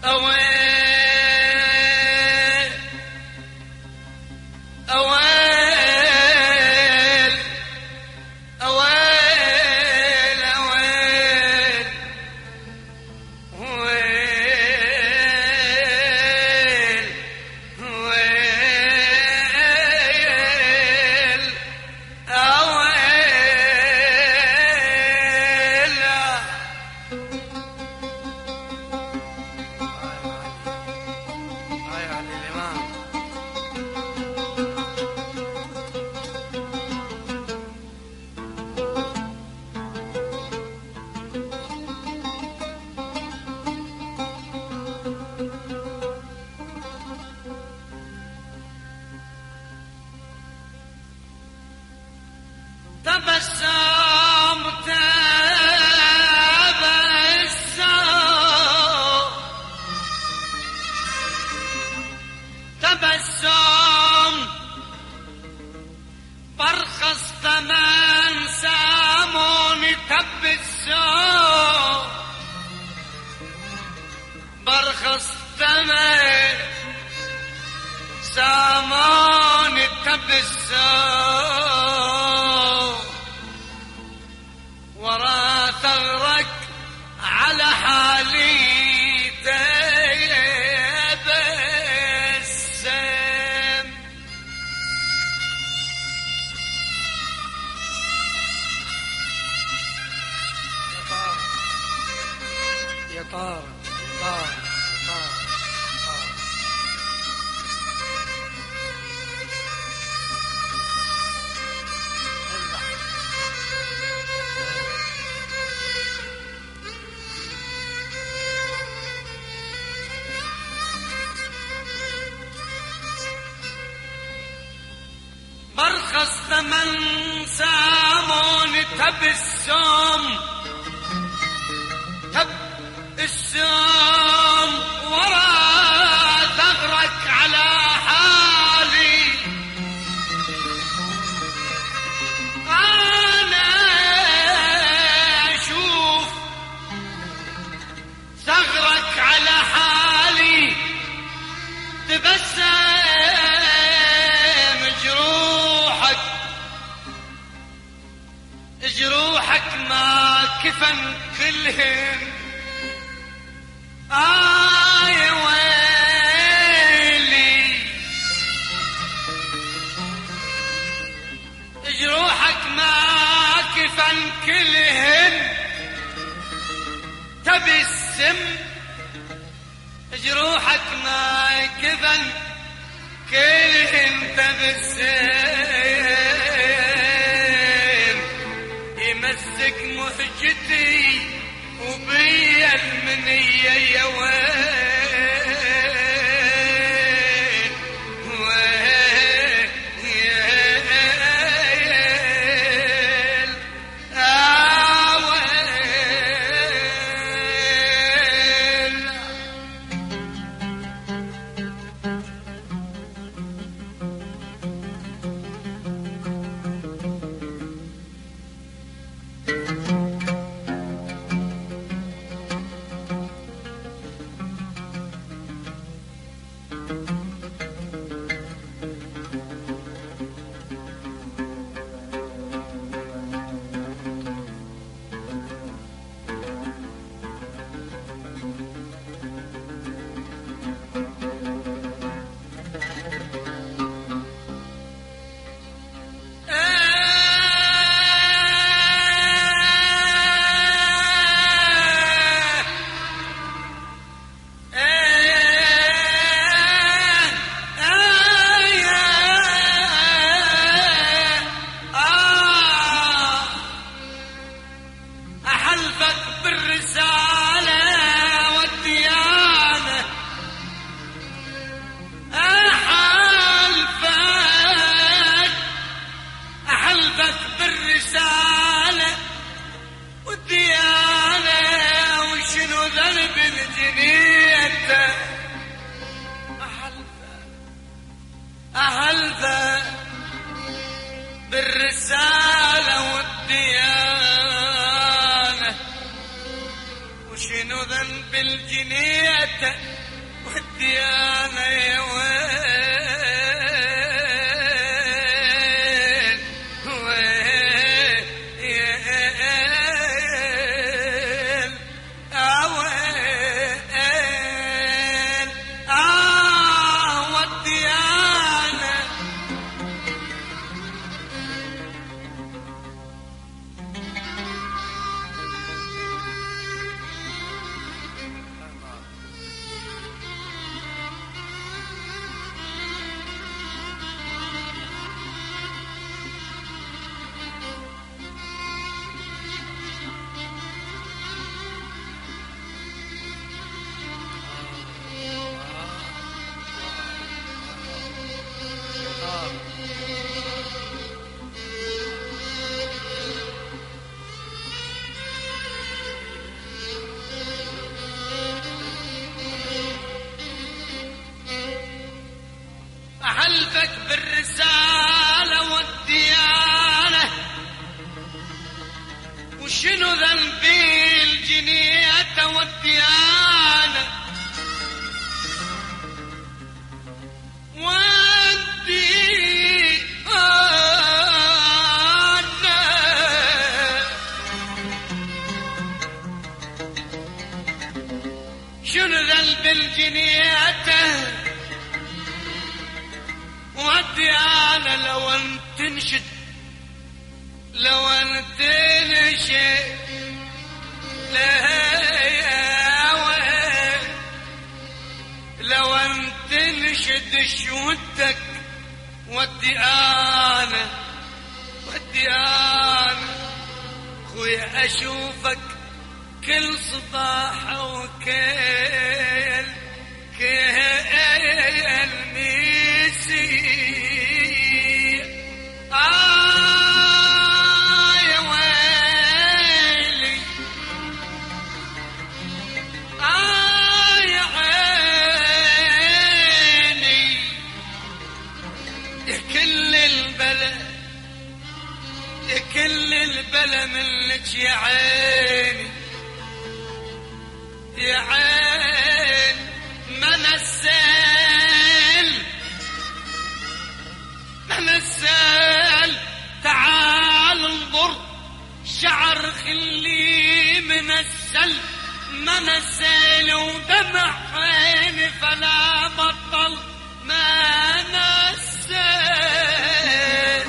أويل أويل أويل أويل ويل ويل أويل. هاي علي الإمام. تبسم تبسم برخص ثمن ساموني تبسم برخص ثمن ساموني تبسم ورا ثغرك على حالي تبسم. يا طارق طارق طارق طارق. برخص ثمن سامون تبسم تبسم ورا ثغرك على حالي. أنا أشوف ثغرك على حالي تبسم جروحك ما كفن كلهن. آي ويلي جروحك ما كفن كلهن تبسم جروحك ما كفن كلهن تبسم. يمسك مهجتي وبيا المنية يا ويل ويل ويل جنيته والديانة يا ويل ويل يا ويل والديانة أحلفك بالرسالة والديانة وشنو ذنبي الجنية والديانة شنو ذنب الجنية والديانة لو ان تنشد لو ان تنشد لو ان تنشد شودك والديانة خويا اشوفك كل صباح وكيل ميسي يا ويلي يا عيني يا كل البلا منك يا عيني يا عين من السيل تعال انظر شعر خلي من السيل ودمع عيني فلا بطل من السيل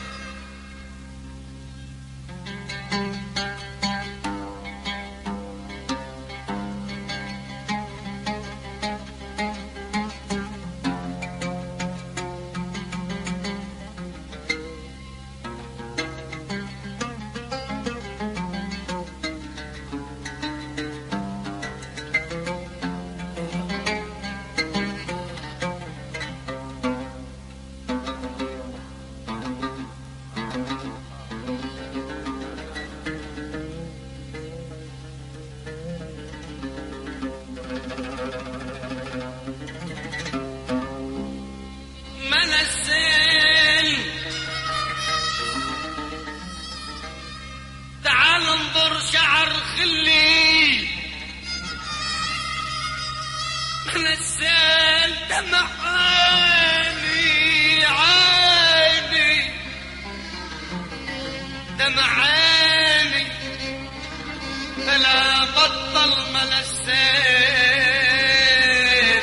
شعر خلي من السيل دمع عيني دمع عيني فلا بطل من السيل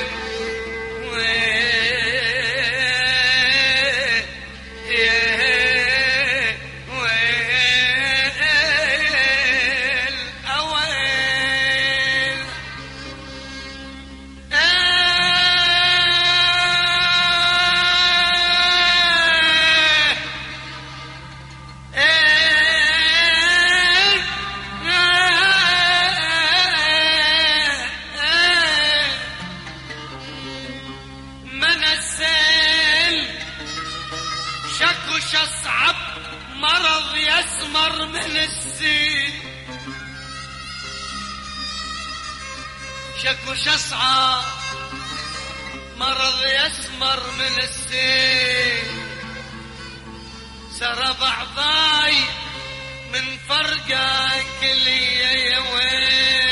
شكوش أصعب مرض يسمر من السين شكوش أصعب مرض يسمر من السين سرب أعضاي من فرقك لي يا ويل